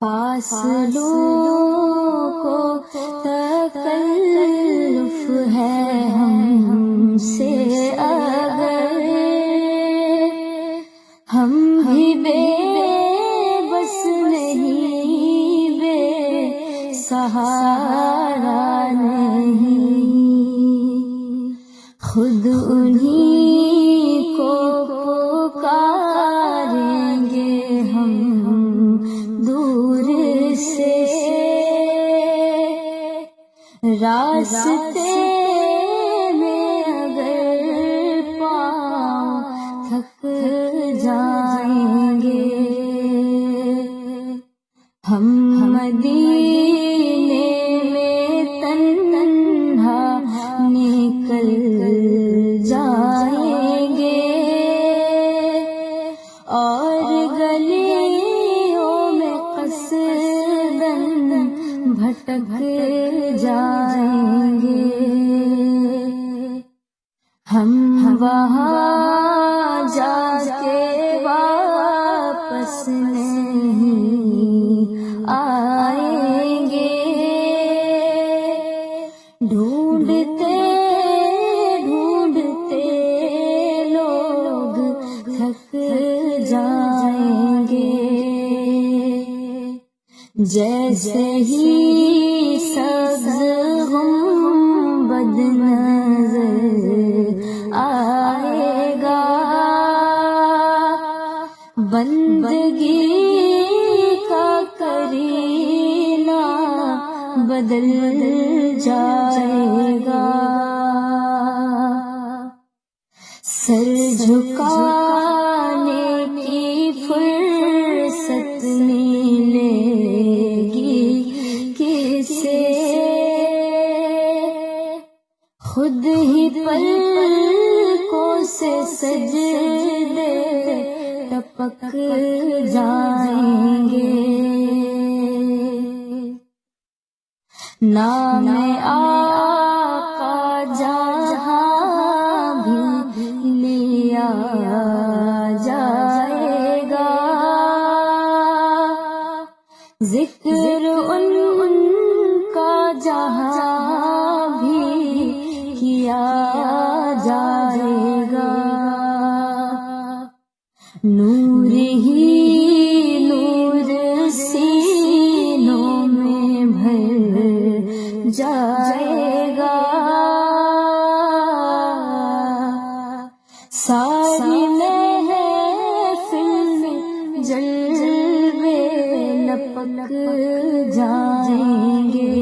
فاصلوں کو تکلف ہے ہم سے اگر ہم بھی بے بس نہیں، بے سہارا نہیں، خود انہیں کو پکاریں گے ہم دور سے، راستے میں اگر پاؤں تھک جائیں گے ہم مدینے میں تنہا نکل جائیں گے، اور گلیوں میں قصداً بھٹک جائیں گے، ہم وہاں جا کے واپس نہیں آئیں گے، ڈھونڈتے ڈھونڈتے لوگ تھک جائیں گے، جیسے ہی سبز گنبد نظر آئے گا، بندگی کا کرینہ بدل جائے گا، سر جھکانے کی فرصت ملے گی کسے، خود ہی پلکوں سے سجدے ٹپک جائیں گے، نام آقا جہاں بھی لیا جائے گا، ذکر ان کا جہاں بھی کیا جائے گا، نور ہی نور سینوں میں بھر جائے گا، ساری محفل میں جلوے لپک جائیں گے،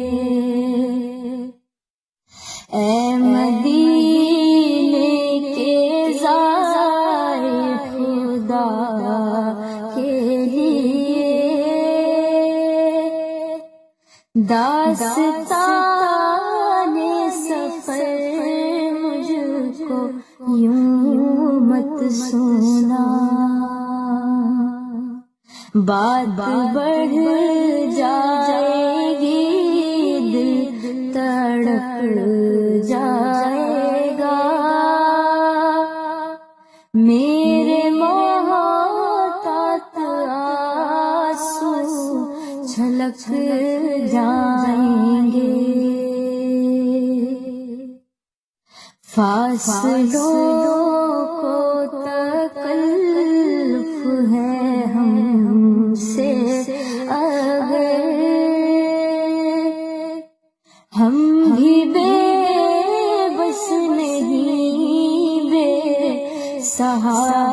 اے مدینے کے زائر خدا کے لیے، داستان سفر مجھ کو یوں مت سنا، بات بڑھ جائے گی دل تڑپ جائے گا، میرے محتاط آنسو چھلک جائیں گے، فاصلوں کو تکلف ہے ہم سے اگر ہم بھی بے بس نہیں، بے سہارا